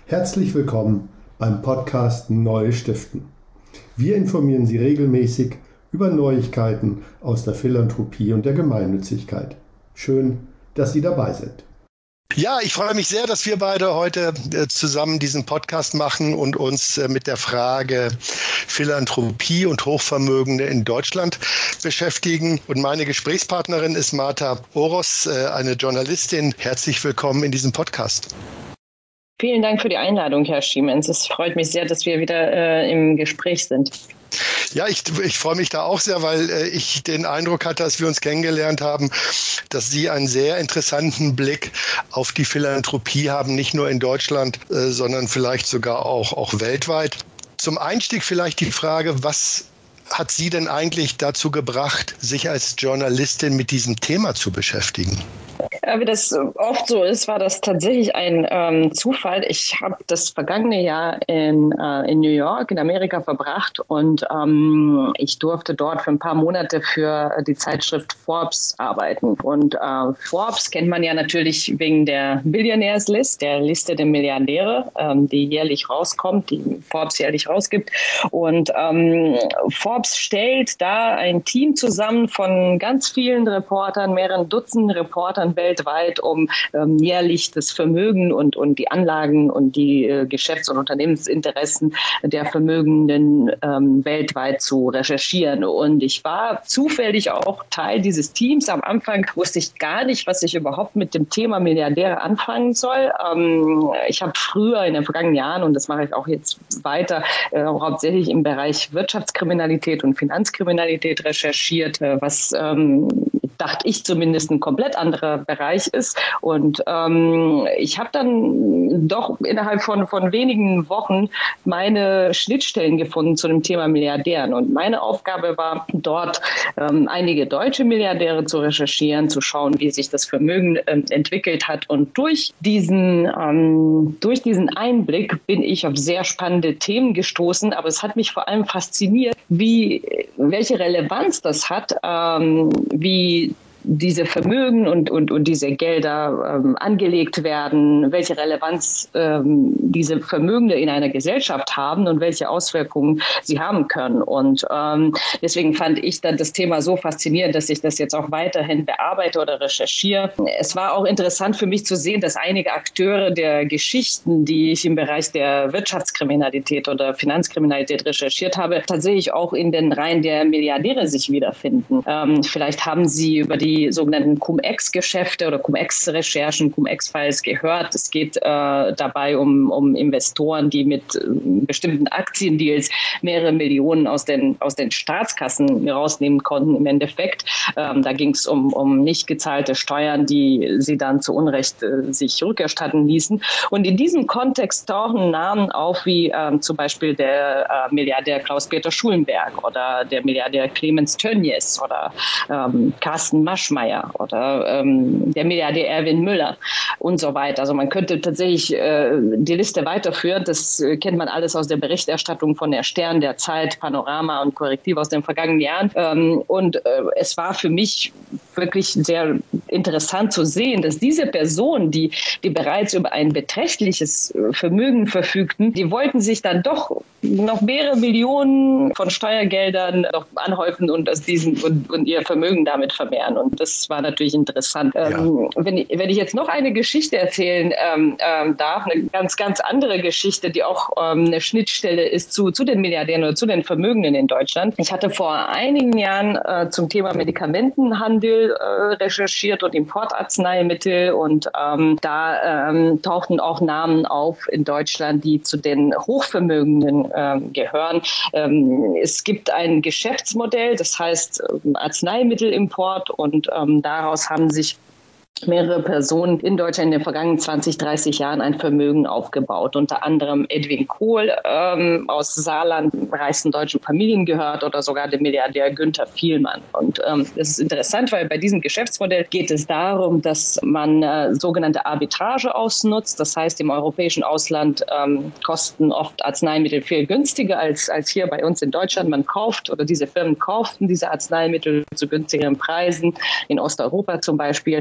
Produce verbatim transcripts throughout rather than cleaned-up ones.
Herzlich willkommen beim Podcast Neu Stiften. Wir informieren Sie regelmäßig über Neuigkeiten aus der Philanthropie und der Gemeinnützigkeit. Schön, dass Sie dabei sind. Ja, ich freue mich sehr, dass wir beide heute äh, zusammen diesen Podcast machen und uns äh, mit der Frage Philanthropie und Hochvermögende in Deutschland beschäftigen. Und meine Gesprächspartnerin ist Marta Oros, äh, eine Journalistin. Herzlich willkommen in diesem Podcast. Vielen Dank für die Einladung, Herr Schiemens. Es freut mich sehr, dass wir wieder äh, im Gespräch sind. Ja, ich, ich freue mich da auch sehr, weil äh, ich den Eindruck hatte, als wir uns kennengelernt haben, dass Sie einen sehr interessanten Blick auf die Philanthropie haben, nicht nur in Deutschland, äh, sondern vielleicht sogar auch, auch weltweit. Zum Einstieg vielleicht die Frage, was hat Sie denn eigentlich dazu gebracht, sich als Journalistin mit diesem Thema zu beschäftigen? Ja, wie das oft so ist, war das tatsächlich ein ähm, Zufall. Ich habe das vergangene Jahr in, äh, in New York, in Amerika verbracht und ähm, ich durfte dort für ein paar Monate für die Zeitschrift Forbes arbeiten. Und äh, Forbes kennt man ja natürlich wegen der Billionaires List, der Liste der Milliardäre, ähm, die jährlich rauskommt, die Forbes jährlich rausgibt. Und ähm, Forbes stellt da ein Team zusammen von ganz vielen Reportern, mehreren Dutzend Reportern weltweit, um ähm, jährlich das Vermögen und, und die Anlagen und die äh, Geschäfts- und Unternehmensinteressen der Vermögenden ähm, weltweit zu recherchieren. Und ich war zufällig auch Teil dieses Teams. Am Anfang wusste ich gar nicht, was ich überhaupt mit dem Thema Milliardäre anfangen soll. Ähm, ich habe früher in den vergangenen Jahren, und das mache ich auch jetzt weiter, äh, hauptsächlich im Bereich Wirtschaftskriminalität und Finanzkriminalität recherchiert, äh, was ähm, dachte ich zumindest ein komplett anderer Bereich ist. Und ähm, ich habe dann doch innerhalb von, von wenigen Wochen meine Schnittstellen gefunden zu dem Thema Milliardären. Und meine Aufgabe war, dort ähm, einige deutsche Milliardäre zu recherchieren, zu schauen, wie sich das Vermögen ähm, entwickelt hat. Und durch diesen, ähm, durch diesen Einblick bin ich auf sehr spannende Themen gestoßen. Aber es hat mich vor allem fasziniert, wie, welche Relevanz das hat, ähm, wie diese Vermögen und, und, und diese Gelder ähm, angelegt werden, welche Relevanz ähm, diese Vermögende in einer Gesellschaft haben und welche Auswirkungen sie haben können. Und ähm, deswegen fand ich dann das Thema so faszinierend, dass ich das jetzt auch weiterhin bearbeite oder recherchiere. Es war auch interessant für mich zu sehen, dass einige Akteure der Geschichten, die ich im Bereich der Wirtschaftskriminalität oder Finanzkriminalität recherchiert habe, tatsächlich auch in den Reihen der Milliardäre sich wiederfinden. Ähm, vielleicht haben Sie über die die sogenannten Cum-Ex-Geschäfte oder Cum-Ex-Recherchen, Cum-Ex-Files gehört. Es geht äh, dabei um, um Investoren, die mit äh, bestimmten Aktiendeals mehrere Millionen aus den, aus den Staatskassen rausnehmen konnten im Endeffekt. Ähm, da ging es um, um nicht gezahlte Steuern, die sie dann zu Unrecht äh, sich rückerstatten ließen. Und in diesem Kontext tauchen Namen auf wie ähm, zum Beispiel der äh, Milliardär Klaus-Peter Schulenberg oder der Milliardär Clemens Tönnies oder ähm, Carsten Masch oder ähm, der Milliardär Erwin Müller und so weiter. Also man könnte tatsächlich äh, die Liste weiterführen. Das äh, kennt man alles aus der Berichterstattung von der Stern, der Zeit, Panorama und Korrektiv aus den vergangenen Jahren. Ähm, und äh, es war für mich wirklich sehr interessant zu sehen, dass diese Personen, die, die bereits über ein beträchtliches Vermögen verfügten, die wollten sich dann doch noch mehrere Millionen von Steuergeldern noch anhäufen und aus diesen und, und ihr Vermögen damit vermehren. Und das war natürlich interessant. Ja. Ähm, wenn, ich, wenn ich jetzt noch eine Geschichte erzählen ähm, ähm, darf, eine ganz, ganz andere Geschichte, die auch ähm, eine Schnittstelle ist zu, zu den Milliardären oder zu den Vermögenden in Deutschland. Ich hatte vor einigen Jahren äh, zum Thema Medikamentenhandel äh, recherchiert und Importarzneimittel und ähm, da ähm, tauchten auch Namen auf in Deutschland, die zu den Hochvermögenden ähm, gehören. Ähm, es gibt ein Geschäftsmodell, das heißt ähm, Arzneimittelimport und ähm, daraus haben sich mehrere Personen in Deutschland in den vergangenen zwanzig, dreißig Jahren ein Vermögen aufgebaut. Unter anderem Edwin Kohl ähm, aus Saarland, reichsten deutschen Familien gehört, oder sogar der Milliardär Günther Vielmann. Und ähm, das ist interessant, weil bei diesem Geschäftsmodell geht es darum, dass man äh, sogenannte Arbitrage ausnutzt. Das heißt, im europäischen Ausland ähm, kosten oft Arzneimittel viel günstiger als, als hier bei uns in Deutschland. Man kauft oder diese Firmen kauften diese Arzneimittel zu günstigeren Preisen, in Osteuropa zum Beispiel. Und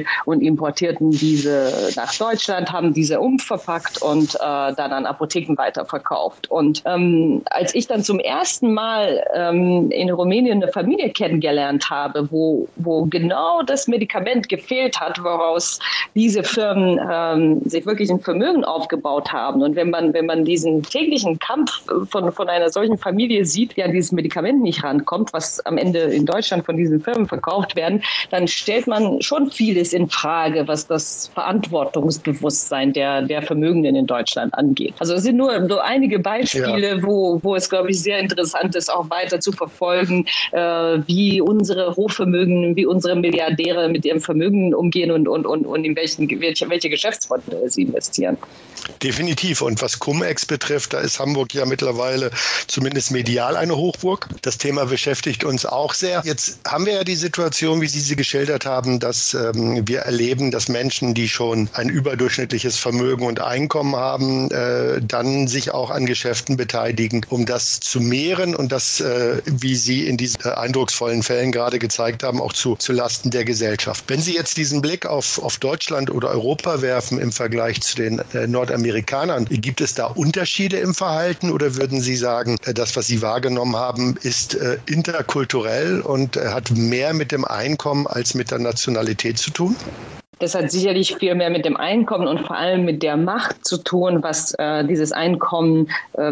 und importierten diese nach Deutschland, haben diese umverpackt und äh, dann an Apotheken weiterverkauft. Und ähm, als ich dann zum ersten Mal ähm, in Rumänien eine Familie kennengelernt habe, wo, wo genau das Medikament gefehlt hat, woraus diese Firmen ähm, sich wirklich ein Vermögen aufgebaut haben. Und wenn man, wenn man diesen täglichen Kampf von, von einer solchen Familie sieht, die an dieses Medikament nicht rankommt, was am Ende in Deutschland von diesen Firmen verkauft werden, dann stellt man schon vieles in Frage, was das Verantwortungsbewusstsein der, der Vermögenden in Deutschland angeht. Also es sind nur so einige Beispiele, ja. wo, wo es, glaube ich, sehr interessant ist, auch weiter zu verfolgen, äh, wie unsere Hochvermögen, wie unsere Milliardäre mit ihrem Vermögen umgehen und, und, und, und in welchen, welche, welche Geschäftsmodelle sie investieren. Definitiv. Und was Cum-Ex betrifft, da ist Hamburg ja mittlerweile zumindest medial eine Hochburg. Das Thema beschäftigt uns auch sehr. Jetzt haben wir ja die Situation, wie Sie sie geschildert haben, dass ähm, wir erleben, dass Menschen, die schon ein überdurchschnittliches Vermögen und Einkommen haben, äh, dann sich auch an Geschäften beteiligen, um das zu mehren und das, äh, wie Sie in diesen äh, eindrucksvollen Fällen gerade gezeigt haben, auch zu, zu Lasten der Gesellschaft. Wenn Sie jetzt diesen Blick auf, auf Deutschland oder Europa werfen im Vergleich zu den äh, Nordamerikanern, gibt es da Unterschiede im Verhalten oder würden Sie sagen, äh, das, was Sie wahrgenommen haben, ist äh, interkulturell und äh, hat mehr mit dem Einkommen als mit der Nationalität zu tun? Das hat sicherlich viel mehr mit dem Einkommen und vor allem mit der Macht zu tun, was äh, dieses Einkommen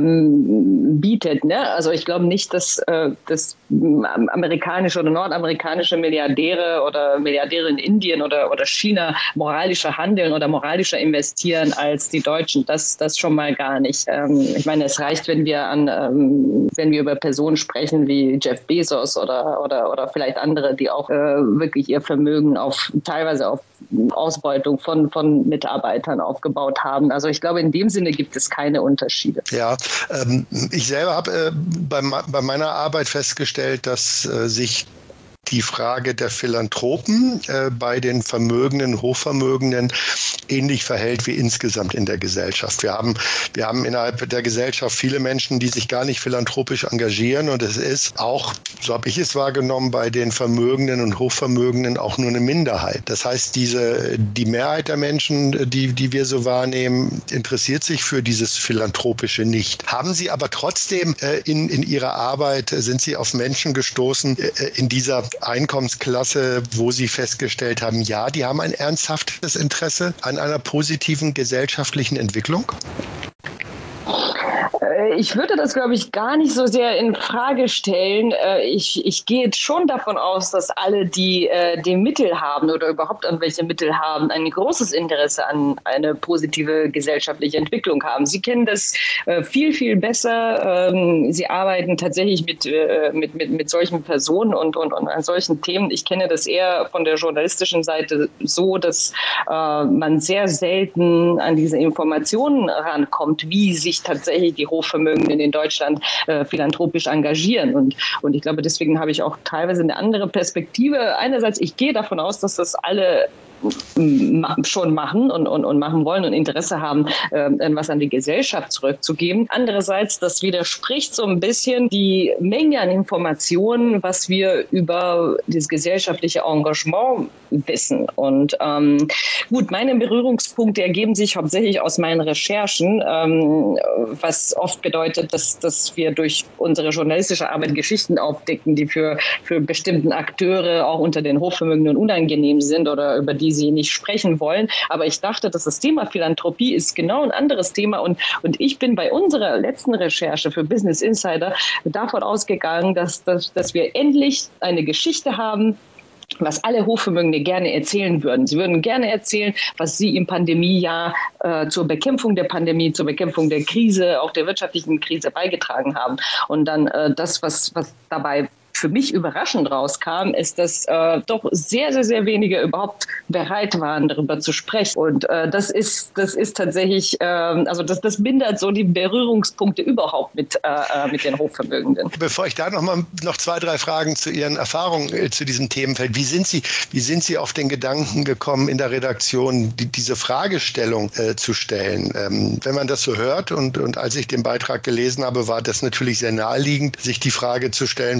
ähm, bietet. Ne? Also ich glaube nicht, dass, äh, dass amerikanische oder nordamerikanische Milliardäre oder Milliardäre in Indien oder, oder China moralischer handeln oder moralischer investieren als die Deutschen. Das, das schon mal gar nicht. Ähm, ich meine, es reicht, wenn wir an, ähm, wenn wir über Personen sprechen wie Jeff Bezos oder, oder, oder vielleicht andere, die auch äh, wirklich ihr Vermögen auf teilweise auf Ausbeutung von, von Mitarbeitern aufgebaut haben. Also ich glaube, in dem Sinne gibt es keine Unterschiede. Ja, ähm, ich selber habe äh, bei, bei meiner Arbeit festgestellt, dass äh, sich die Frage der Philanthropen äh, bei den Vermögenden, Hochvermögenden ähnlich verhält wie insgesamt in der Gesellschaft. Wir haben, wir haben innerhalb der Gesellschaft viele Menschen, die sich gar nicht philanthropisch engagieren und es ist auch, so habe ich es wahrgenommen, bei den Vermögenden und Hochvermögenden auch nur eine Minderheit. Das heißt, diese, die Mehrheit der Menschen, die, die wir so wahrnehmen, interessiert sich für dieses Philanthropische nicht. Haben Sie aber trotzdem äh, in, in Ihrer Arbeit, äh, sind Sie auf Menschen gestoßen äh, in dieser Einkommensklasse, wo Sie festgestellt haben, ja, die haben ein ernsthaftes Interesse an einer positiven gesellschaftlichen Entwicklung? Ich würde das, glaube ich, gar nicht so sehr in Frage stellen. Ich, ich gehe jetzt schon davon aus, dass alle, die äh, die Mittel haben oder überhaupt an welche Mittel haben, ein großes Interesse an eine positive gesellschaftliche Entwicklung haben. Sie kennen das äh, viel, viel besser. Ähm, Sie arbeiten tatsächlich mit, äh, mit, mit, mit solchen Personen und, und, und an solchen Themen. Ich kenne das eher von der journalistischen Seite so, dass äh, man sehr selten an diese Informationen rankommt, wie sich tatsächlich die Hochvermögenden in Deutschland äh, philanthropisch engagieren. Und, und ich glaube, deswegen habe ich auch teilweise eine andere Perspektive. Einerseits, ich gehe davon aus, dass das alle schon machen und, und, und machen wollen und Interesse haben, äh, was an die Gesellschaft zurückzugeben. Andererseits, das widerspricht so ein bisschen die Menge an Informationen, was wir über das gesellschaftliche Engagement wissen. Und ähm, gut, meine Berührungspunkte ergeben sich hauptsächlich aus meinen Recherchen, ähm, was oft bedeutet, dass, dass wir durch unsere journalistische Arbeit Geschichten aufdecken, die für, für bestimmten Akteure auch unter den Hochvermögenden unangenehm sind oder über die sie nicht sprechen wollen. Aber ich dachte, dass das Thema Philanthropie ist genau ein anderes Thema. Und, und ich bin bei unserer letzten Recherche für Business Insider davon ausgegangen, dass, dass, dass wir endlich eine Geschichte haben, was alle Hochvermögende gerne erzählen würden. Sie würden gerne erzählen, was sie im Pandemiejahr äh, zur Bekämpfung der Pandemie, zur Bekämpfung der Krise, auch der wirtschaftlichen Krise beigetragen haben. Und dann äh, das, was, was dabei für mich überraschend rauskam, ist, dass äh, doch sehr, sehr, sehr wenige überhaupt bereit waren, darüber zu sprechen. Und äh, das ist, das ist tatsächlich, äh, also das, das mindert so die Berührungspunkte überhaupt mit, äh, mit den Hochvermögenden. Bevor ich da noch mal noch zwei, drei Fragen zu Ihren Erfahrungen äh, zu diesem Themenfeld. Wie sind Sie, wie sind Sie auf den Gedanken gekommen, in der Redaktion die, diese Fragestellung äh, zu stellen? Ähm, wenn man das so hört und, und als ich den Beitrag gelesen habe, war das natürlich sehr naheliegend, sich die Frage zu stellen, was tun diese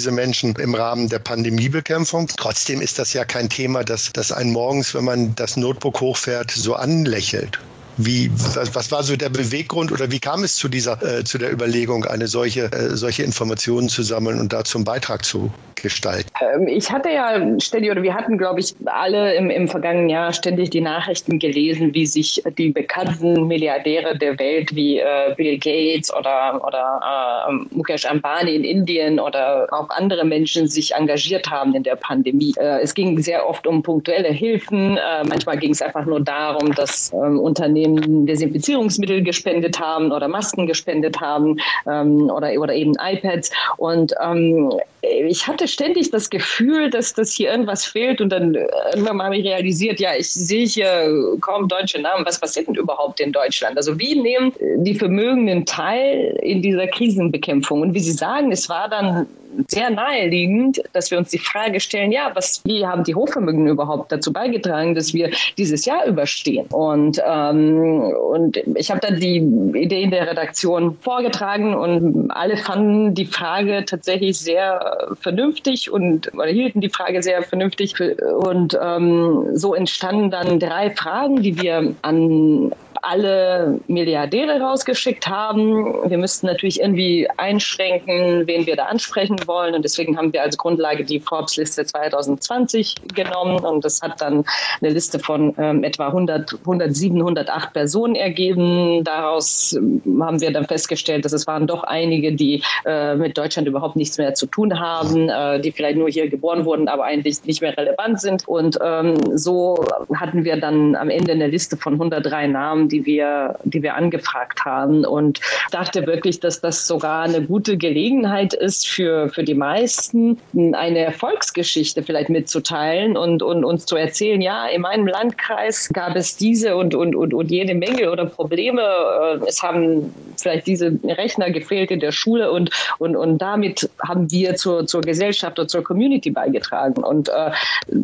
diese Menschen im Rahmen der Pandemiebekämpfung. Trotzdem ist das ja kein Thema, das, das einen morgens, wenn man das Notebook hochfährt, so anlächelt. Wie, was, was war so der Beweggrund oder wie kam es zu dieser, äh, zu der Überlegung, eine solche, äh, solche Informationen zu sammeln und dazu einen Beitrag zu gestalten? Ähm, ich hatte ja ständig, oder wir hatten, glaube ich, alle im, im vergangenen Jahr ständig die Nachrichten gelesen, wie sich die bekannten Milliardäre der Welt wie äh, Bill Gates oder, oder äh, Mukesh Ambani in Indien oder auch andere Menschen sich engagiert haben in der Pandemie. Äh, es ging sehr oft um punktuelle Hilfen. Äh, manchmal ging es einfach nur darum, dass ähm, Unternehmen Desinfizierungsmittel gespendet haben oder Masken gespendet haben ähm, oder, oder eben iPads. Und ähm, ich hatte ständig das Gefühl, dass das hier irgendwas fehlt. Und dann irgendwann mal habe ich realisiert, ja, ich sehe hier kaum deutsche Namen. Was passiert denn überhaupt in Deutschland? Also wie nehmen die Vermögenden teil in dieser Krisenbekämpfung? Und wie Sie sagen, es war dann sehr naheliegend, dass wir uns die Frage stellen, ja, was, wie haben die Hochvermögenden überhaupt dazu beigetragen, dass wir dieses Jahr überstehen? Und, ähm, und ich habe dann die Idee in der Redaktion vorgetragen und alle fanden die Frage tatsächlich sehr vernünftig und oder hielten die Frage sehr vernünftig. Und ähm, so entstanden dann drei Fragen, die wir an alle Milliardäre rausgeschickt haben. Wir müssten natürlich irgendwie einschränken, wen wir da ansprechen wollen. Und deswegen haben wir als Grundlage die Forbes-Liste zwanzig zwanzig genommen. Und das hat dann eine Liste von ähm, etwa hundert, hundertsieben, hundertacht Personen ergeben. Daraus ähm, haben wir dann festgestellt, dass es waren doch einige, die äh, mit Deutschland überhaupt nichts mehr zu tun haben, äh, die vielleicht nur hier geboren wurden, aber eigentlich nicht mehr relevant sind. Und ähm, so hatten wir dann am Ende eine Liste von hundertdrei Namen, die wir, die wir angefragt haben, und dachte wirklich, dass das sogar eine gute Gelegenheit ist für, für die meisten, eine Erfolgsgeschichte vielleicht mitzuteilen und, und uns zu erzählen, ja, in meinem Landkreis gab es diese und, und, und, und jede Menge oder Probleme. Es haben vielleicht diese Rechner gefehlt in der Schule und, und, und damit haben wir zur, zur Gesellschaft und zur Community beigetragen. Und äh,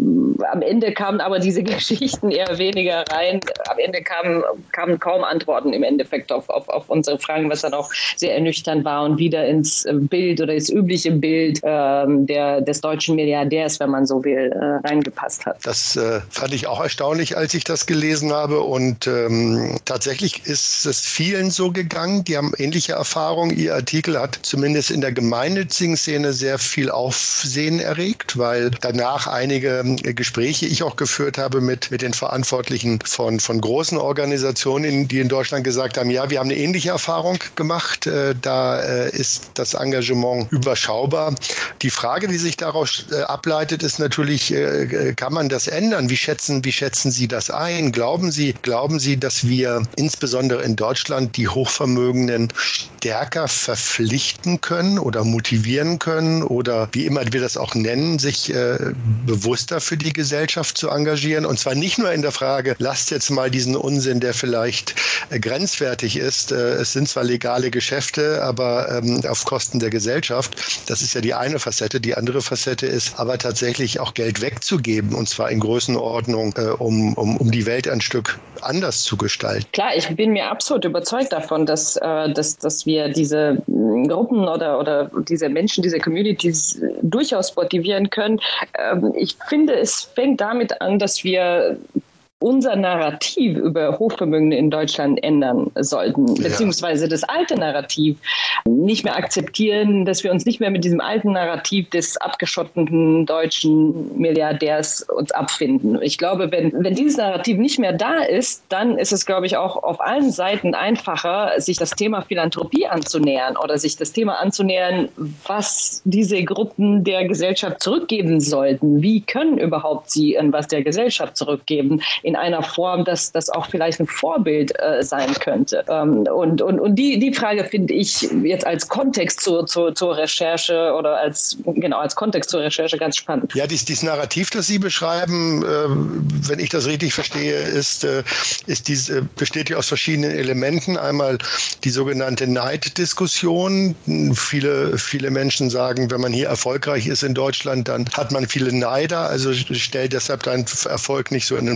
am Ende kamen aber diese Geschichten eher weniger rein. Am Ende kamen kamen kaum Antworten im Endeffekt auf, auf, auf unsere Fragen, was dann auch sehr ernüchternd war und wieder ins Bild oder ins übliche Bild ähm, der, des deutschen Milliardärs, wenn man so will, äh, reingepasst hat. Das äh, fand ich auch erstaunlich, als ich das gelesen habe, und ähm, tatsächlich ist es vielen so gegangen, die haben ähnliche Erfahrungen. Ihr Artikel hat zumindest in der gemeinnützigen Szene sehr viel Aufsehen erregt, weil danach einige Gespräche ich auch geführt habe mit, mit den Verantwortlichen von, von großen Organisationen, die in Deutschland gesagt haben, ja, wir haben eine ähnliche Erfahrung gemacht. Da ist das Engagement überschaubar. Die Frage, die sich daraus ableitet, ist natürlich, kann man das ändern? Wie schätzen, wie schätzen Sie das ein? Glauben Sie, glauben Sie, dass wir insbesondere in Deutschland die Hochvermögenden stärker verpflichten können oder motivieren können oder wie immer wir das auch nennen, sich bewusster für die Gesellschaft zu engagieren? Und zwar nicht nur in der Frage, lasst jetzt mal diesen Unsinn, der vielleicht grenzwertig ist. Es sind zwar legale Geschäfte, aber auf Kosten der Gesellschaft. Das ist ja die eine Facette. Die andere Facette ist aber tatsächlich auch Geld wegzugeben, und zwar in Größenordnung, um, um, um die Welt ein Stück anders zu gestalten. Klar, ich bin mir absolut überzeugt davon, dass, dass, dass wir diese Gruppen oder, oder diese Menschen, diese Communities durchaus motivieren können. Ich finde, es fängt damit an, dass wir unser Narrativ über Hochvermögende in Deutschland ändern sollten, ja. Beziehungsweise das alte Narrativ nicht mehr akzeptieren, dass wir uns nicht mehr mit diesem alten Narrativ des abgeschotteten deutschen Milliardärs uns abfinden. Ich glaube, wenn, wenn dieses Narrativ nicht mehr da ist, dann ist es, glaube ich, auch auf allen Seiten einfacher, sich das Thema Philanthropie anzunähern oder sich das Thema anzunähern, was diese Gruppen der Gesellschaft zurückgeben sollten. Wie können überhaupt sie etwas der Gesellschaft zurückgeben? In einer Form, dass das auch vielleicht ein Vorbild äh, sein könnte. Ähm, und und, und die, die Frage finde ich jetzt als Kontext zu, zu, zur Recherche oder als, genau, als Kontext zur Recherche ganz spannend. Ja, dies, dieses Narrativ, das Sie beschreiben, äh, wenn ich das richtig verstehe, ist, äh, ist dies, äh, besteht ja aus verschiedenen Elementen. Einmal die sogenannte Neiddiskussion. Viele, viele Menschen sagen, wenn man hier erfolgreich ist in Deutschland, dann hat man viele Neider, also stellt deshalb deinen Erfolg nicht so in den Vordergrund.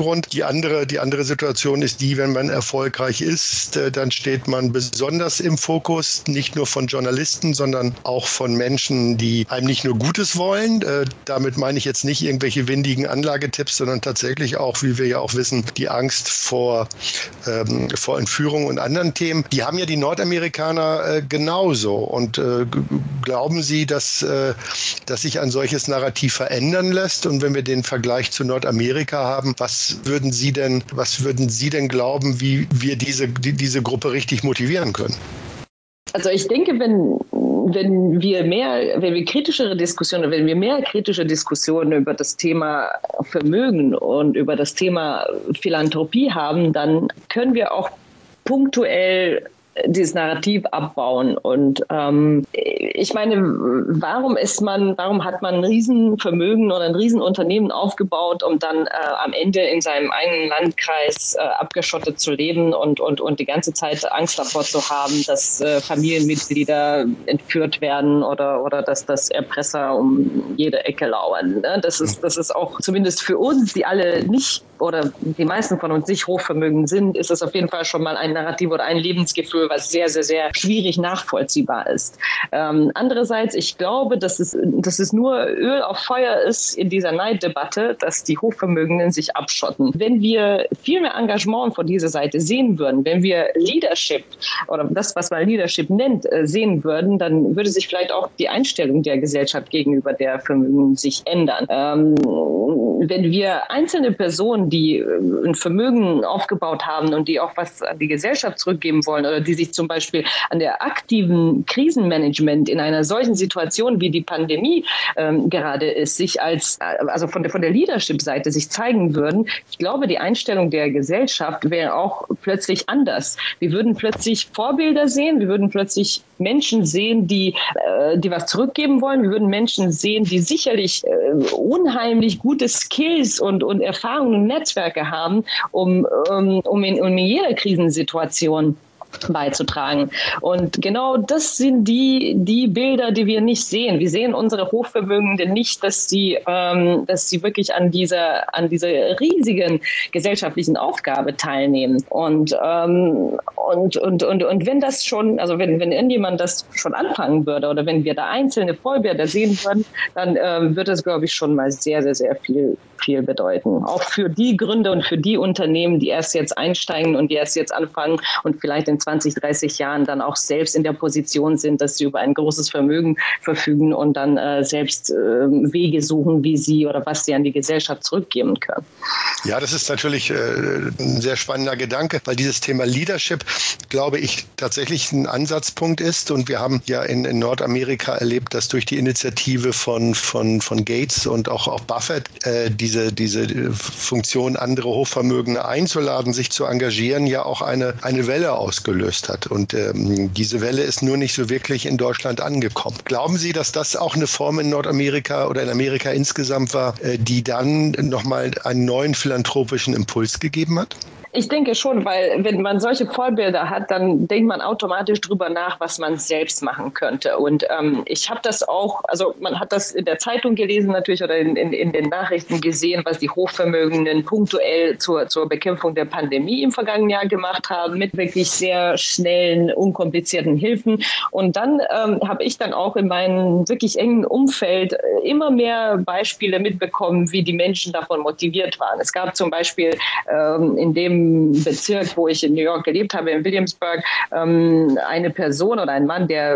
Hintergrund. Die andere, die andere Situation ist die, wenn man erfolgreich ist, äh, dann steht man besonders im Fokus, nicht nur von Journalisten, sondern auch von Menschen, die einem nicht nur Gutes wollen. Äh, damit meine ich jetzt nicht irgendwelche windigen Anlagetipps, sondern tatsächlich auch, wie wir ja auch wissen, die Angst vor, ähm, vor Entführung und anderen Themen. Die haben ja die Nordamerikaner äh, genauso. Und äh, glauben Sie, dass, äh, dass sich ein solches Narrativ verändern lässt? Und wenn wir den Vergleich zu Nordamerika haben, was würden Sie denn, was würden Sie denn glauben, wie wir diese, die, diese Gruppe richtig motivieren können? Also ich denke, wenn, wenn wir mehr, wenn wir kritischere Diskussionen, wenn wir mehr kritische Diskussionen über das Thema Vermögen und über das Thema Philanthropie haben, dann können wir auch punktuell dieses Narrativ abbauen. Und ähm, ich meine, warum ist man, warum hat man ein Riesenvermögen oder ein Riesenunternehmen aufgebaut, um dann äh, am Ende in seinem eigenen Landkreis äh, abgeschottet zu leben und, und, und die ganze Zeit Angst davor zu haben, dass äh, Familienmitglieder entführt werden oder, oder dass das Erpresser um jede Ecke lauern. Ne? Das ist, das ist auch zumindest für uns, die alle nicht oder die meisten von uns nicht hochvermögend sind, ist es auf jeden Fall schon mal ein Narrativ oder ein Lebensgefühl, was sehr, sehr, sehr schwierig nachvollziehbar ist. Ähm, andererseits, ich glaube, dass es, dass es nur Öl auf Feuer ist in dieser Neiddebatte, dass die Hochvermögenden sich abschotten. Wenn wir viel mehr Engagement von dieser Seite sehen würden, wenn wir Leadership oder das, was man Leadership nennt, sehen würden, dann würde sich vielleicht auch die Einstellung der Gesellschaft gegenüber der Vermögen sich ändern. Ähm, wenn wir einzelne Personen, die ein Vermögen aufgebaut haben und die auch was an die Gesellschaft zurückgeben wollen oder die sich zum Beispiel an der aktiven Krisenmanagement in einer solchen Situation wie die Pandemie ähm, gerade ist, sich als, also von der, von der Leadership-Seite sich zeigen würden, ich glaube, die Einstellung der Gesellschaft wäre auch plötzlich anders. Wir würden plötzlich Vorbilder sehen, wir würden plötzlich Menschen sehen, die, äh, die was zurückgeben wollen, wir würden Menschen sehen, die sicherlich äh, unheimlich gute Skills und, und Erfahrungen und Netzwerke haben, um, um, um, in, um in jeder Krisensituation beizutragen. Und genau das sind die, die Bilder, die wir nicht sehen. Wir sehen unsere Hochvermögenden nicht, dass sie, ähm, dass sie wirklich an dieser, an dieser riesigen gesellschaftlichen Aufgabe teilnehmen. Und, ähm, und, und, und, und wenn das schon, also wenn, wenn irgendjemand das schon anfangen würde oder wenn wir da einzelne Vorbilder sehen würden, dann ähm, wird das, glaube ich, schon mal sehr, sehr, sehr viel, viel bedeuten. Auch für die Gründer und für die Unternehmen, die erst jetzt einsteigen und die erst jetzt anfangen und vielleicht in zwanzig, dreißig Jahren dann auch selbst in der Position sind, dass sie über ein großes Vermögen verfügen und dann äh, selbst äh, Wege suchen, wie sie oder was sie an die Gesellschaft zurückgeben können. Ja, das ist natürlich äh, ein sehr spannender Gedanke, weil dieses Thema Leadership, glaube ich, tatsächlich ein Ansatzpunkt ist. Und wir haben ja in, in Nordamerika erlebt, dass durch die Initiative von, von, von Gates und auch, auch Buffett äh, diese, diese Funktion, andere Hochvermögende einzuladen, sich zu engagieren, ja auch eine, eine Welle ausgelöst hat. Und ähm, diese Welle ist nur nicht so wirklich in Deutschland angekommen. Glauben Sie, dass das auch eine Form in Nordamerika oder in Amerika insgesamt war, äh, die dann nochmal einen neuen philanthropischen Impuls gegeben hat? Ich denke schon, weil wenn man solche Vorbilder hat, dann denkt man automatisch drüber nach, was man selbst machen könnte. Und ähm, ich habe das auch, also man hat das in der Zeitung gelesen natürlich oder in, in, in den Nachrichten gesehen, was die Hochvermögenden punktuell zur, zur Bekämpfung der Pandemie im vergangenen Jahr gemacht haben, mit wirklich sehr schnellen, unkomplizierten Hilfen. Und dann ähm, habe ich dann auch in meinem wirklich engen Umfeld immer mehr Beispiele mitbekommen, wie die Menschen davon motiviert waren. Es gab zum Beispiel ähm, in dem Bezirk, wo ich in New York gelebt habe, in Williamsburg, ähm, eine Person oder ein Mann, der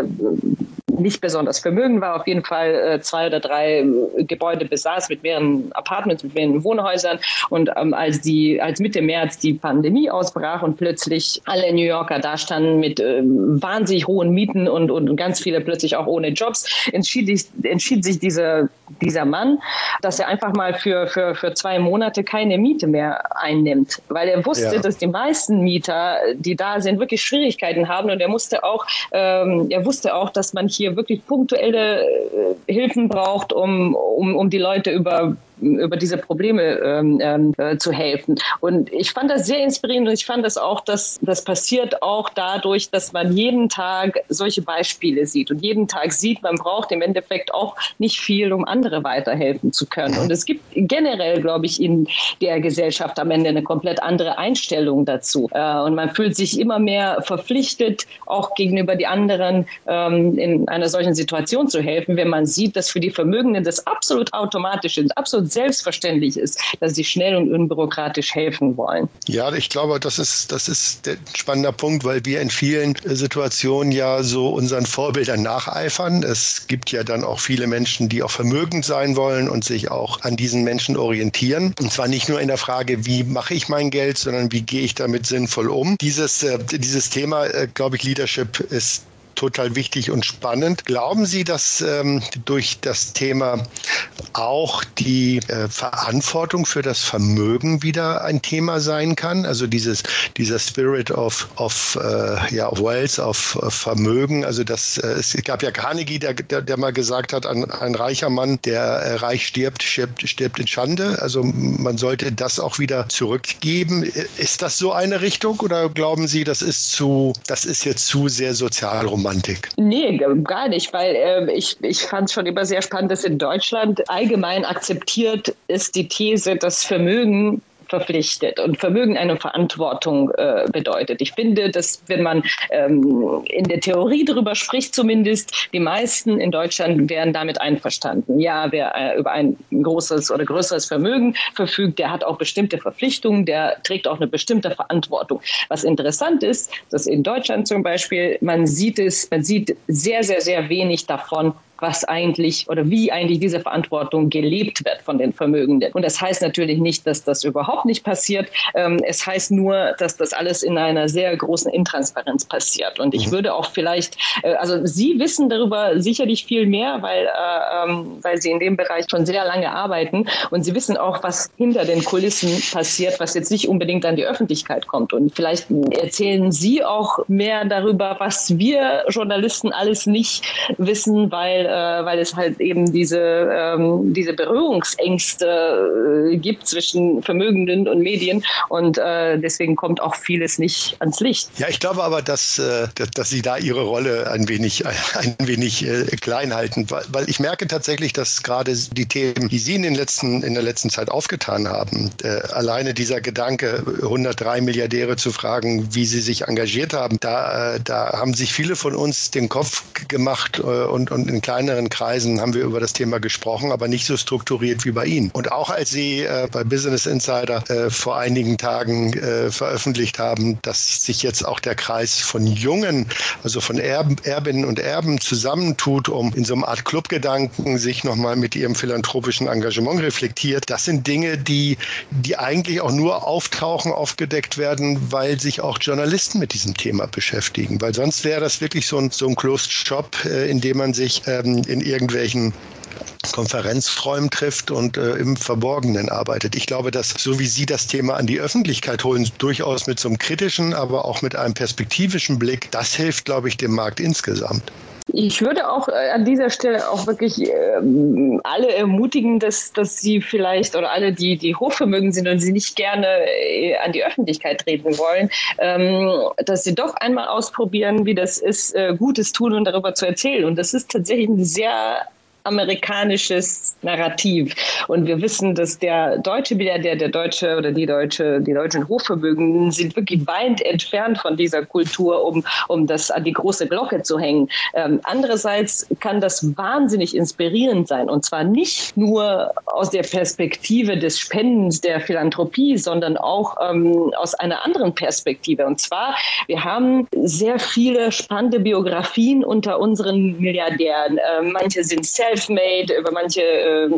nicht besonders vermögend war, auf jeden Fall äh, zwei oder drei Gebäude besaß mit mehreren Apartments, mit mehreren Wohnhäusern. Und ähm, als die, als Mitte März die Pandemie ausbrach und plötzlich alle New Yorker da standen mit äh, wahnsinnig hohen Mieten und, und ganz viele plötzlich auch ohne Jobs, entschied, ich, entschied sich dieser, dieser Mann, dass er einfach mal für, für, für zwei Monate keine Miete mehr einnimmt, weil er wusste, ja. dass die meisten Mieter, die da sind, wirklich Schwierigkeiten haben. Und er musste auch, ähm, er wusste auch, dass man hier wirklich punktuelle äh, Hilfen braucht, um, um, um die Leute über über diese Probleme ähm, äh, zu helfen. Und ich fand das sehr inspirierend und ich fand das auch, dass das passiert auch dadurch, dass man jeden Tag solche Beispiele sieht und jeden Tag sieht, man braucht im Endeffekt auch nicht viel, um andere weiterhelfen zu können. Und es gibt generell, glaube ich, in der Gesellschaft am Ende eine komplett andere Einstellung dazu. Äh, und man fühlt sich immer mehr verpflichtet, auch gegenüber die anderen ähm, in einer solchen Situation zu helfen, wenn man sieht, dass für die Vermögenden das absolut automatisch ist, absolut selbstverständlich ist, dass sie schnell und unbürokratisch helfen wollen. Ja, ich glaube, das ist, das ist der spannende Punkt, weil wir in vielen Situationen ja so unseren Vorbildern nacheifern. Es gibt ja dann auch viele Menschen, die auch vermögend sein wollen und sich auch an diesen Menschen orientieren. Und zwar nicht nur in der Frage, wie mache ich mein Geld, sondern wie gehe ich damit sinnvoll um. Dieses, äh, dieses Thema, äh, glaube ich, Leadership ist total wichtig und spannend. Glauben Sie, dass ähm, durch das Thema auch die äh, Verantwortung für das Vermögen wieder ein Thema sein kann? Also dieses, dieser Spirit of, of, äh, ja, of Wealth, of, of Vermögen. Also das, äh, es gab ja Carnegie, der, der, der mal gesagt hat, ein, ein reicher Mann, der äh, reich stirbt, stirbt, stirbt in Schande. Also man sollte das auch wieder zurückgeben. Ist das so eine Richtung oder glauben Sie, das ist zu, das ist jetzt zu sehr sozialromantisch? Nee, gar nicht, weil äh, ich, ich fand es schon immer sehr spannend, dass in Deutschland allgemein akzeptiert ist die These, dass Vermögen verpflichtet und Vermögen eine Verantwortung äh, bedeutet. Ich finde, dass wenn man ähm, in der Theorie darüber spricht, zumindest die meisten in Deutschland wären damit einverstanden. Ja, wer äh, über ein großes oder größeres Vermögen verfügt, der hat auch bestimmte Verpflichtungen, der trägt auch eine bestimmte Verantwortung. Was interessant ist, dass in Deutschland zum Beispiel, man sieht es, man sieht sehr, sehr, sehr wenig davon, was eigentlich oder wie eigentlich diese Verantwortung gelebt wird von den Vermögenden. Und das heißt natürlich nicht, dass das überhaupt nicht passiert. Ähm, es heißt nur, dass das alles in einer sehr großen Intransparenz passiert. Und ich würde auch vielleicht, äh, also Sie wissen darüber sicherlich viel mehr, weil, äh, ähm, weil Sie in dem Bereich schon sehr lange arbeiten. Und Sie wissen auch, was hinter den Kulissen passiert, was jetzt nicht unbedingt an die Öffentlichkeit kommt. Und vielleicht erzählen Sie auch mehr darüber, was wir Journalisten alles nicht wissen, weil weil es halt eben diese, ähm, diese Berührungsängste äh, gibt zwischen Vermögenden und Medien und äh, deswegen kommt auch vieles nicht ans Licht. Ja, ich glaube aber, dass, äh, dass, dass Sie da Ihre Rolle ein wenig, ein wenig äh, klein halten, weil, weil ich merke tatsächlich, dass gerade die Themen, die Sie in, den letzten, in der letzten Zeit aufgetan haben, äh, alleine dieser Gedanke, hundertdrei Milliardäre zu fragen, wie sie sich engagiert haben, da, äh, da haben sich viele von uns den Kopf gemacht äh, und, und in kleineren Kreisen haben wir über das Thema gesprochen, aber nicht so strukturiert wie bei Ihnen. Und auch als Sie äh, bei Business Insider äh, vor einigen Tagen äh, veröffentlicht haben, dass sich jetzt auch der Kreis von Jungen, also von Erben, Erbinnen und Erben zusammentut, um in so einer Art Clubgedanken sich nochmal mit ihrem philanthropischen Engagement reflektiert. Das sind Dinge, die, die eigentlich auch nur auftauchen, aufgedeckt werden, weil sich auch Journalisten mit diesem Thema beschäftigen. Weil sonst wäre das wirklich so ein, so ein Closed Shop, äh, in dem man sich ähm, in irgendwelchen Konferenzräumen trifft und äh, im Verborgenen arbeitet. Ich glaube, dass so wie Sie das Thema an die Öffentlichkeit holen, durchaus mit so einem kritischen, aber auch mit einem perspektivischen Blick, das hilft, glaube ich, dem Markt insgesamt. Ich würde auch äh, an dieser Stelle auch wirklich äh, alle ermutigen, dass, dass sie vielleicht oder alle, die, die hochvermögend sind und sie nicht gerne äh, an die Öffentlichkeit treten wollen, ähm, dass sie doch einmal ausprobieren, wie das ist, äh, Gutes tun und darüber zu erzählen. Und das ist tatsächlich ein sehr amerikanisches Narrativ. Und wir wissen, dass der deutsche Milliardär, der deutsche oder die deutsche, die deutschen Hochvermögenden sind wirklich weit entfernt von dieser Kultur, um, um das an die große Glocke zu hängen. Ähm, andererseits kann das wahnsinnig inspirierend sein. Und zwar nicht nur aus der Perspektive des Spendens, der Philanthropie, sondern auch ähm, aus einer anderen Perspektive. Und zwar, wir haben sehr viele spannende Biografien unter unseren Milliardären. Äh, manche sind self Selfmade, über manche äh,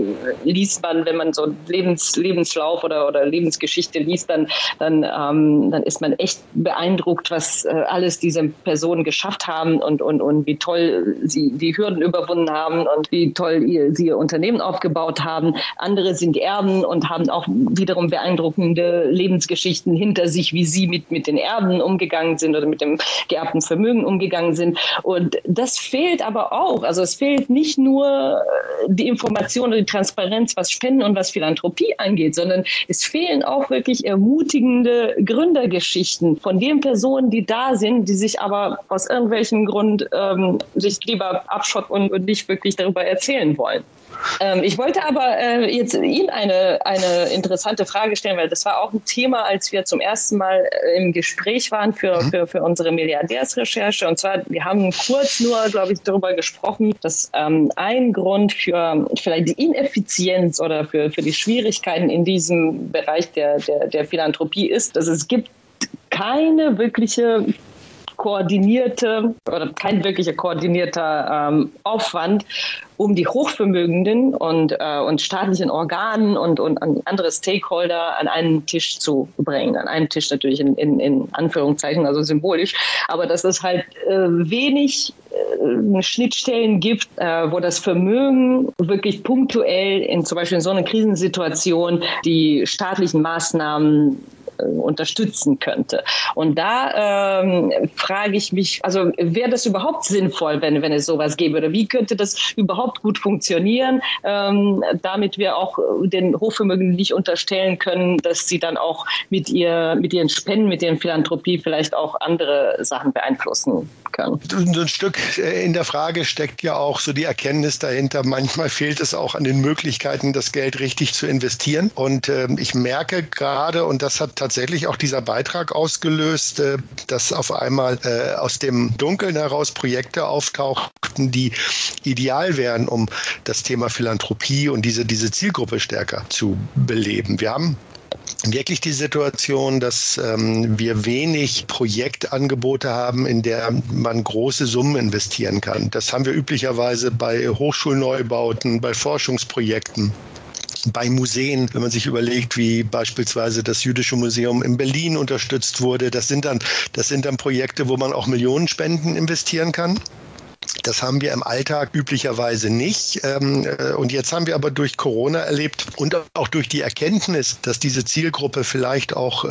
liest man, wenn man so Lebens, Lebenslauf oder, oder Lebensgeschichte liest, dann, dann, ähm, dann ist man echt beeindruckt, was äh, alles diese Personen geschafft haben und, und, und wie toll sie die Hürden überwunden haben und wie toll ihr, sie ihr Unternehmen aufgebaut haben. Andere sind Erben und haben auch wiederum beeindruckende Lebensgeschichten hinter sich, wie sie mit, mit den Erben umgegangen sind oder mit dem geerbten Vermögen umgegangen sind. Und das fehlt aber auch. Also es fehlt nicht nur nur die Information oder die Transparenz, was Spenden und was Philanthropie angeht, sondern es fehlen auch wirklich ermutigende Gründergeschichten von den Personen, die da sind, die sich aber aus irgendwelchen Grund ähm, sich lieber abschotten und nicht wirklich darüber erzählen wollen. Ähm, ich wollte aber äh, jetzt Ihnen eine, eine interessante Frage stellen, weil das war auch ein Thema, als wir zum ersten Mal äh, im Gespräch waren für, für, für unsere Milliardärsrecherche. Und zwar, wir haben kurz nur, glaube ich, darüber gesprochen, dass ähm, ein Grund für vielleicht die Ineffizienz oder für, für die Schwierigkeiten in diesem Bereich der, der, der Philanthropie ist, dass es gibt keine wirkliche koordinierte oder kein wirklicher koordinierter ähm, Aufwand, um die Hochvermögenden und, äh, und staatlichen Organen und, und andere Stakeholder an einen Tisch zu bringen. An einen Tisch natürlich in, in, in Anführungszeichen, also symbolisch, aber dass es halt äh, wenig äh, Schnittstellen gibt, äh, wo das Vermögen wirklich punktuell in zum Beispiel in so einer Krisensituation die staatlichen Maßnahmen unterstützen könnte. Und da ähm, frage ich mich, also wäre das überhaupt sinnvoll, wenn, wenn es sowas gäbe? Oder wie könnte das überhaupt gut funktionieren, ähm, damit wir auch den Hochvermögenden nicht unterstellen können, dass sie dann auch mit, ihr, mit ihren Spenden, mit ihren Philanthropie vielleicht auch andere Sachen beeinflussen können? So ein Stück in der Frage steckt ja auch so die Erkenntnis dahinter, manchmal fehlt es auch an den Möglichkeiten, das Geld richtig zu investieren. Und äh, ich merke gerade, und das hat tatsächlich auch dieser Beitrag ausgelöst, äh, dass auf einmal äh, aus dem Dunkeln heraus Projekte auftauchten, die ideal wären, um das Thema Philanthropie und diese, diese Zielgruppe stärker zu beleben. Wir haben wirklich die Situation, dass ähm, wir wenig Projektangebote haben, in der man große Summen investieren kann. Das haben wir üblicherweise bei Hochschulneubauten, bei Forschungsprojekten, bei Museen, wenn man sich überlegt, wie beispielsweise das Jüdische Museum in Berlin unterstützt wurde. Das sind dann, das sind dann Projekte, wo man auch Millionen Spenden investieren kann. Das haben wir im Alltag üblicherweise nicht. Und jetzt haben wir aber durch Corona erlebt und auch durch die Erkenntnis, dass diese Zielgruppe vielleicht auch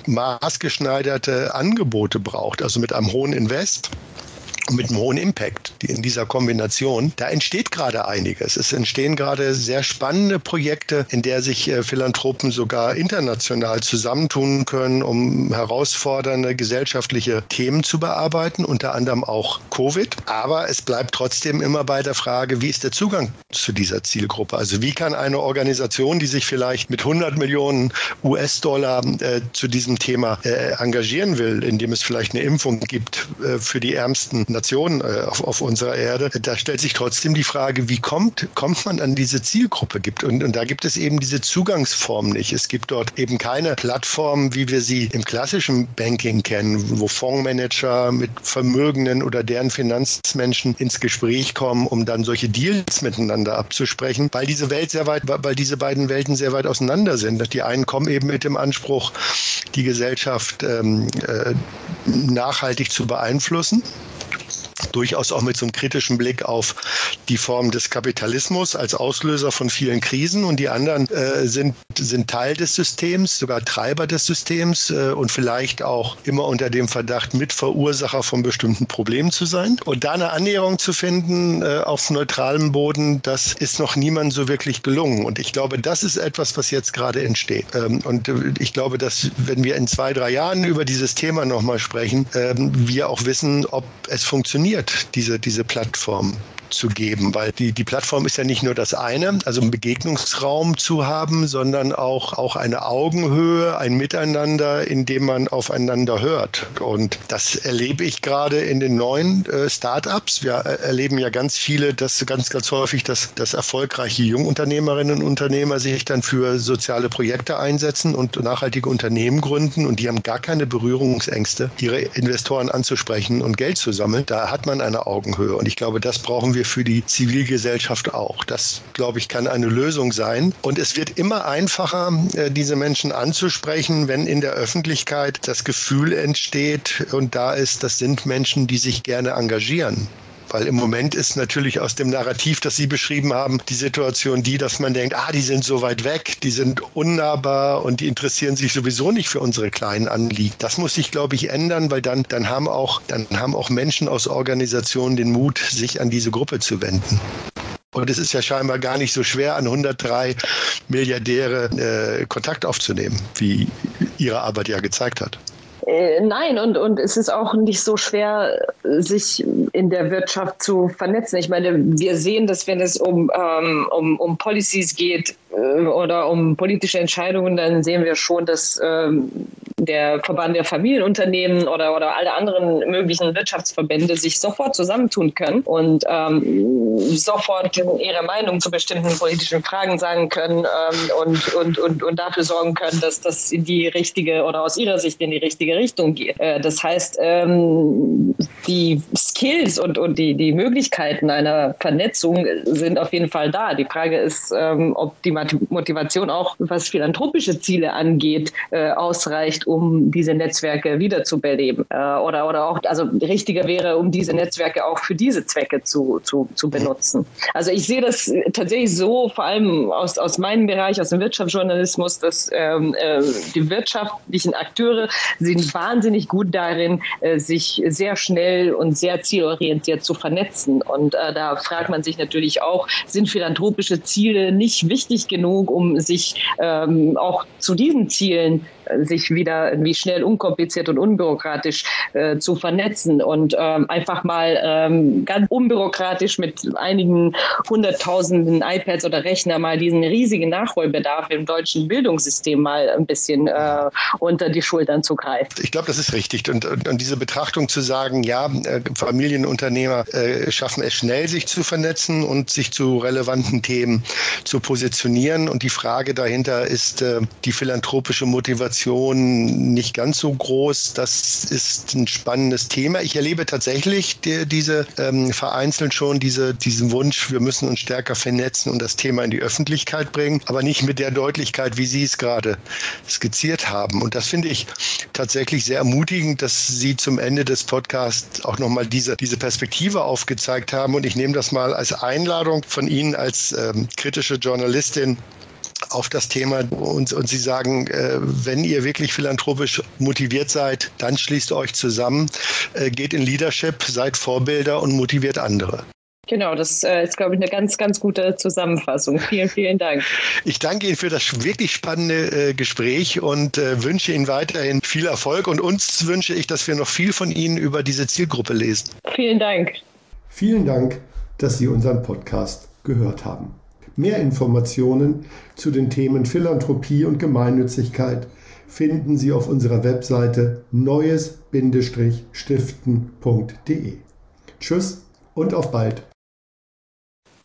maßgeschneiderte Angebote braucht, also mit einem hohen Invest. Mit einem hohen Impact in dieser Kombination, da entsteht gerade einiges. Es entstehen gerade sehr spannende Projekte, in der sich äh, Philanthropen sogar international zusammentun können, um herausfordernde gesellschaftliche Themen zu bearbeiten, unter anderem auch Covid. Aber es bleibt trotzdem immer bei der Frage, wie ist der Zugang zu dieser Zielgruppe? Also wie kann eine Organisation, die sich vielleicht mit hundert Millionen U S-Dollar äh, zu diesem Thema äh, engagieren will, indem es vielleicht eine Impfung gibt äh, für die ärmsten Nationen äh, auf, auf unserer Erde, da stellt sich trotzdem die Frage, wie kommt, kommt man an diese Zielgruppe? Gibt und, und da gibt es eben diese Zugangsform nicht. Es gibt dort eben keine Plattform, wie wir sie im klassischen Banking kennen, wo Fondsmanager mit Vermögenden oder deren Finanzmenschen ins Gespräch kommen, um dann solche Deals miteinander abzusprechen, weil diese Welt sehr weit, weil diese beiden Welten sehr weit auseinander sind. Die einen kommen eben mit dem Anspruch, die Gesellschaft ähm, äh, nachhaltig zu beeinflussen. Durchaus auch mit so einem kritischen Blick auf die Form des Kapitalismus als Auslöser von vielen Krisen. Und die anderen äh, sind, sind Teil des Systems, sogar Treiber des Systems äh, und vielleicht auch immer unter dem Verdacht, Mitverursacher von bestimmten Problemen zu sein. Und da eine Annäherung zu finden äh, auf neutralem Boden, das ist noch niemandem so wirklich gelungen. Und ich glaube, das ist etwas, was jetzt gerade entsteht. Ähm, und äh, ich glaube, dass wenn wir in zwei, drei Jahren über dieses Thema nochmal sprechen, äh, wir auch wissen, ob es funktioniert, diese, diese Plattform zu geben, weil die, die Plattform ist ja nicht nur das eine, also einen Begegnungsraum zu haben, sondern auch, auch eine Augenhöhe, ein Miteinander, in dem man aufeinander hört. Und das erlebe ich gerade in den neuen äh, Start-ups. Wir erleben ja ganz viele, dass ganz, ganz häufig, dass, dass erfolgreiche Jungunternehmerinnen und Unternehmer sich dann für soziale Projekte einsetzen und nachhaltige Unternehmen gründen und die haben gar keine Berührungsängste, ihre Investoren anzusprechen und Geld zu sammeln. Da hat man eine Augenhöhe und ich glaube, das brauchen wir für die Zivilgesellschaft auch. Das, glaube ich, kann eine Lösung sein. Und es wird immer einfacher, diese Menschen anzusprechen, wenn in der Öffentlichkeit das Gefühl entsteht und da ist, das sind Menschen, die sich gerne engagieren. Weil im Moment ist natürlich aus dem Narrativ, das Sie beschrieben haben, die Situation die, dass man denkt, ah, die sind so weit weg, die sind unnahbar und die interessieren sich sowieso nicht für unsere kleinen Anliegen. Das muss sich, glaube ich, ändern, weil dann, dann haben auch, dann haben auch Menschen aus Organisationen den Mut, sich an diese Gruppe zu wenden. Und es ist ja scheinbar gar nicht so schwer, an hundertdrei Milliardäre äh, Kontakt aufzunehmen, wie Ihre Arbeit ja gezeigt hat. Nein, und, und es ist auch nicht so schwer, sich in der Wirtschaft zu vernetzen. Ich meine, wir sehen, dass wenn es um, ähm, um, um Policies geht äh, oder um politische Entscheidungen, dann sehen wir schon, dass ähm, der Verband der Familienunternehmen oder, oder alle anderen möglichen Wirtschaftsverbände sich sofort zusammentun können und ähm, sofort ihre Meinung zu bestimmten politischen Fragen sagen können ähm, und, und, und, und dafür sorgen können, dass das in die richtige oder aus ihrer Sicht in die richtige Richtung geht. Das heißt, die Skills und, und die, die Möglichkeiten einer Vernetzung sind auf jeden Fall da. Die Frage ist, ob die Motivation auch, was philanthropische Ziele angeht, ausreicht, um diese Netzwerke wiederzubeleben. Oder, oder auch, also richtiger wäre, um diese Netzwerke auch für diese Zwecke zu, zu, zu benutzen. Also ich sehe das tatsächlich so, vor allem aus, aus meinem Bereich, aus dem Wirtschaftsjournalismus, dass ähm, äh, die wirtschaftlichen Akteure sind wahnsinnig gut darin, sich sehr schnell und sehr zielorientiert zu vernetzen. Und äh, da fragt man sich natürlich auch, sind philanthropische Ziele nicht wichtig genug, um sich ähm, auch zu diesen Zielen äh, sich wieder irgendwie schnell, unkompliziert und unbürokratisch äh, zu vernetzen und ähm, einfach mal ähm, ganz unbürokratisch mit einigen hunderttausenden iPads oder Rechner mal diesen riesigen Nachholbedarf im deutschen Bildungssystem mal ein bisschen äh, unter die Schultern zu greifen. Ich glaube, das ist richtig. Und, und, und diese Betrachtung zu sagen, ja, äh, Familienunternehmer äh, schaffen es schnell, sich zu vernetzen und sich zu relevanten Themen zu positionieren. Und die Frage dahinter ist äh, die philanthropische Motivation nicht ganz so groß. Das ist ein spannendes Thema. Ich erlebe tatsächlich die, diese ähm, vereinzelt schon diese, diesen Wunsch, wir müssen uns stärker vernetzen und das Thema in die Öffentlichkeit bringen, aber nicht mit der Deutlichkeit, wie Sie es gerade skizziert haben. Und das finde ich tatsächlich sehr ermutigend, dass Sie zum Ende des Podcasts auch nochmal diese, diese Perspektive aufgezeigt haben. Und ich nehme das mal als Einladung von Ihnen als ähm, kritische Journalistin auf das Thema und, und Sie sagen, äh, wenn ihr wirklich philanthropisch motiviert seid, dann schließt euch zusammen, äh, geht in Leadership, seid Vorbilder und motiviert andere. Genau, das äh, ist, glaube ich, eine ganz, ganz gute Zusammenfassung. Vielen, vielen Dank. Ich danke Ihnen für das wirklich spannende äh, Gespräch und äh, wünsche Ihnen weiterhin viel Erfolg. Und uns wünsche ich, dass wir noch viel von Ihnen über diese Zielgruppe lesen. Vielen Dank. Vielen Dank, dass Sie unseren Podcast gehört haben. Mehr Informationen zu den Themen Philanthropie und Gemeinnützigkeit finden Sie auf unserer Webseite neues Bindestrich stiften punkt de. Tschüss und auf bald.